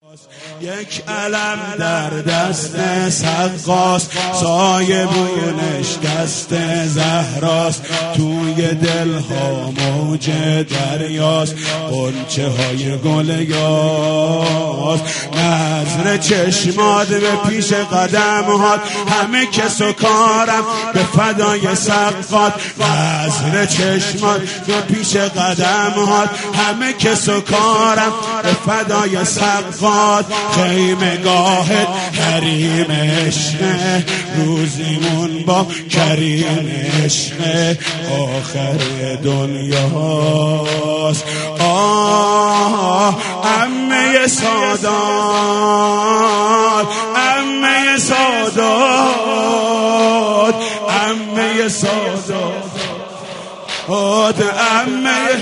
یک علم در دست سقاست، سایبونش دست زهراست، توی دلها موج دریاست، غنچه های گل یاست. نظر چشمات به پیش قدمهات، همه کس و کارم به فدای سقات. نظر چشمات به پیش قدمهات، همه کس و کارم به فدای سقات. خیمه گاهت حریم عشقه، روزیمون با کریم عشقه، آخر دنیاست. عمه سادات، عمه سادات، عمه سادات، عمه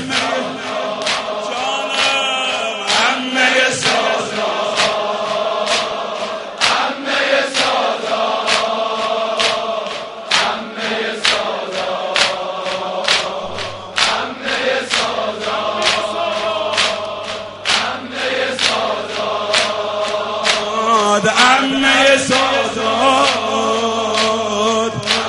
عمه سادات،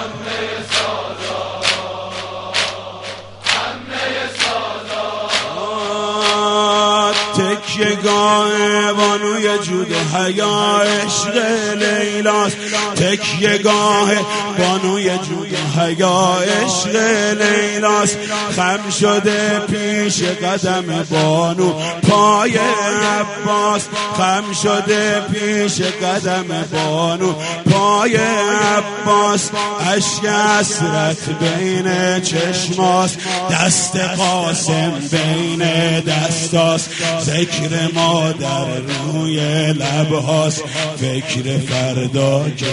تکیه گاه بانوی جود و حیا عشق لیلاست، تکیه گاه بانوی جود و حیا عشق لیلاست. خم شده پیش قدم بانو پای عباس، خم شده پیش قدم بانو پای عباس. اشک حسرت بین چشماست، دست قاسم بین دستاست. ذکر مادر روی لبهاست، فکر فردا که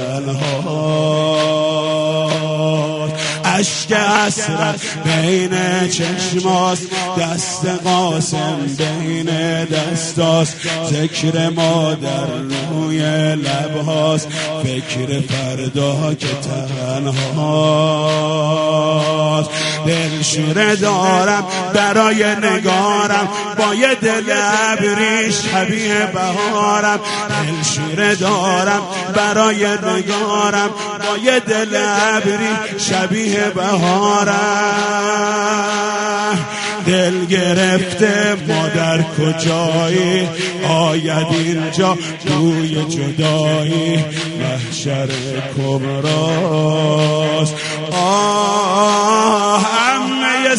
تنهاست. اشک حسرت بین چشماست، دست قاسم بین دستاست. ذکر مادر روی لبهاست، فکر فردا که تنهاست. دلشوره دارم برای نگارم، با یه دل ابری شبیه بهارم. دلشوره دارم برای نگارم، با یه دل ابری شبیه بهارم. دل گرفته مادر کجایی، آید اینجا بوی جدایی، محشر کبراست. عمه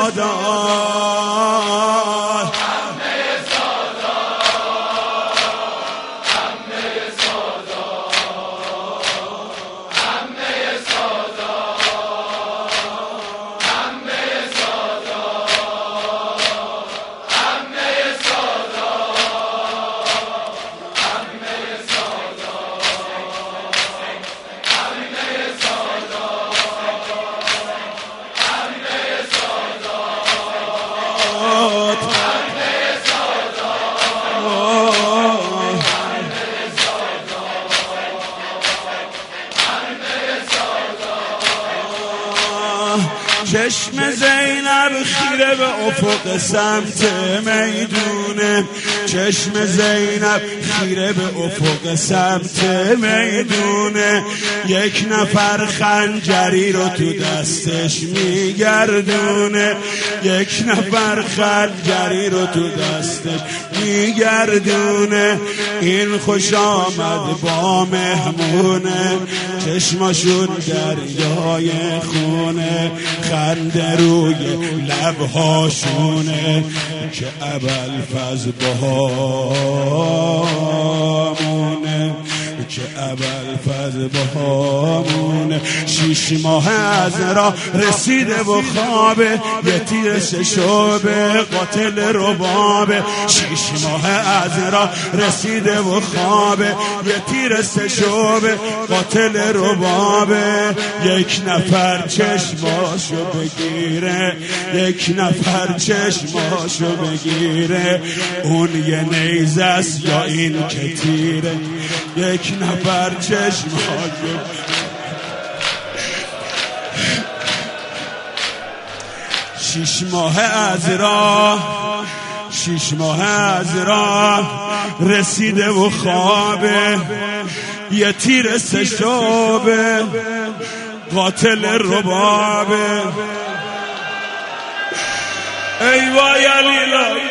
سادات، چشم زینب خیره به افق سمت میدونه، چشم زینب خیره به افق سمت میدونه. یک نفر خنجری رو تو دستش میگردونه، یک نفر خنجری رو تو دستش میگردونه. این خوش آمد با مهمونه، چشماشون دریای خونه، خنده روی لبهاشونه که ابوالفضل بهامونه، که ابوالفضل بهامونه. 6 ماه از راه رسیده و خوابه، یه تیر ششوبه قاتل ربابه. 6 ماه از راه رسیده و خوابه، یه تیر ششوبه قاتل ربابه. یک نفر چشماشو بگیره، یک نفر چشماشو بگیره، اون یه نیزه است یا این که تیره. یک نفر چشماشو 6 ماه از راه 6 ماه از راه رسیده و خوابه، یه تیر سشابه، قاتل ربابه. ای وای علیلا